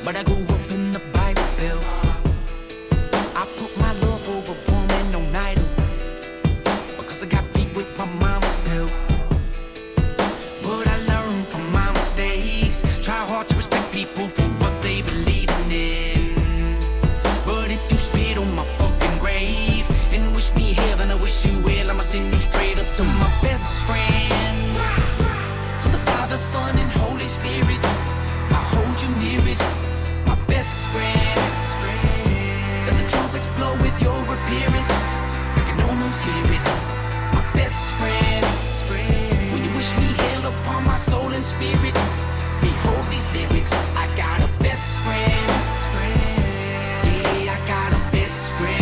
but I grew up in the Bible Belt. I put my love for a woman on idol, because I got beat with my mama's belt. But I learned from my mistakes. Try hard to respect people for what they believe in. But if you spit on my fucking grave and wish me hell, then I wish you well. I'ma send you straight up to my best friend, to the Father, Son, and Holy Spirit. I hold you nearest, my best friend. Let the trumpets blow with your appearance, I can almost hear it, my best friend. When you wish me hell upon my soul and spirit, behold these lyrics. I got a best friend. Yeah, I got a best friend.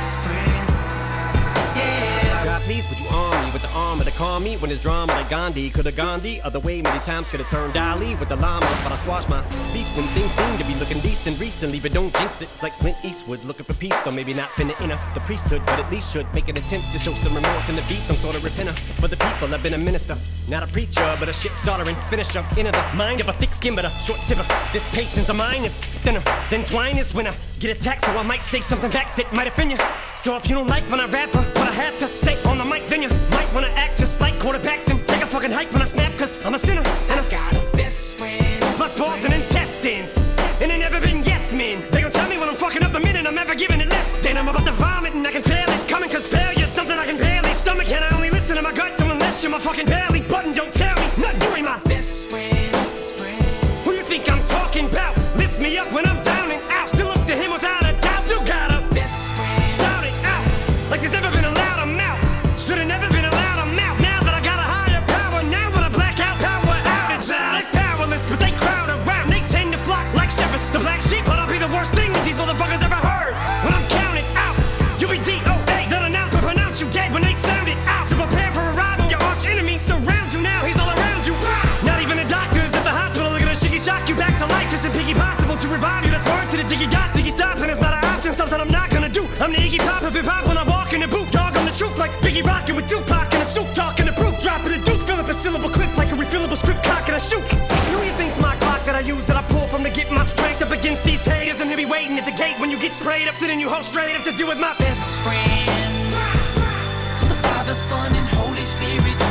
Yeah. God please, would you arm me with the armor to calm me when there's drama like Gandhi? Could've gone the other way many times, could've turned Dali with the llama, but I squashed my beefs and things seem to be looking decent recently, but don't jinx it. It's like Clint Eastwood looking for peace, though maybe not finna enter the priesthood, but at least should make an attempt to show some remorse and to be some sort of repenter for the people. I've been a minister, not a preacher, but a shit starter and finisher. Inner the mind of a thick skin, but a short tipper. This patience of mine is thinner than twine is when I get attacked, so I might say something back that might offend you. So if you don't like when I rap or what I have to say on the mic, then you might wanna act just like quarterbacks and take a fucking hike when I snap, cause I'm a sinner and I got a best friend. plus balls and intestines, and they never been yes men. They gon' tell me when I'm fucking up the minute I'm ever giving it less than I'm about to vomit and I can feel it coming, cause failure's something I can barely stomach, and I only listen to my gut, so unless you're my fucking belly button, don't tell me not doing my best friend. Who you think I'm talking about? Lift me up when I'm down and out. Still look to him without a doubt. Still got a best friend. Shout it out like there's never been a louder mouth. Should've never been allowed a mouth. Now that I got a higher power, now when I black out, power out. It's loud. They're powerless, but they crowd around. They tend to flock like shepherds. The black sheep, but I'll be the worst thing that these motherfuckers ever heard. When I'm counted out, you'll be DOA. That announcement pronounce you dead when they sound it out. So prepare for arrival. Your arch enemy surrounds you now. He's all around you. Not even the doctors at the hospital are gonna shiggy shock you back to life. Isn't piggy possible to revive you? That's word to the diggy dots, diggy stop, and it's not an option. Something I'm not gonna do. I'm the Iggy Pop of hip hop when I walk in the booth. Dog on the truth like Biggie rockin' with Tupac in a suit, talking the proof, dropping the deuce, fill up a syllable clip like a refillable strip cock and a shoot. Who you think's my clock that I use, that I pull from to get my strength up against these haters, and he'll be waiting at the gate when you get sprayed up, sitting you home straight up to deal with my best friend. To the Father, Son, and Holy Spirit.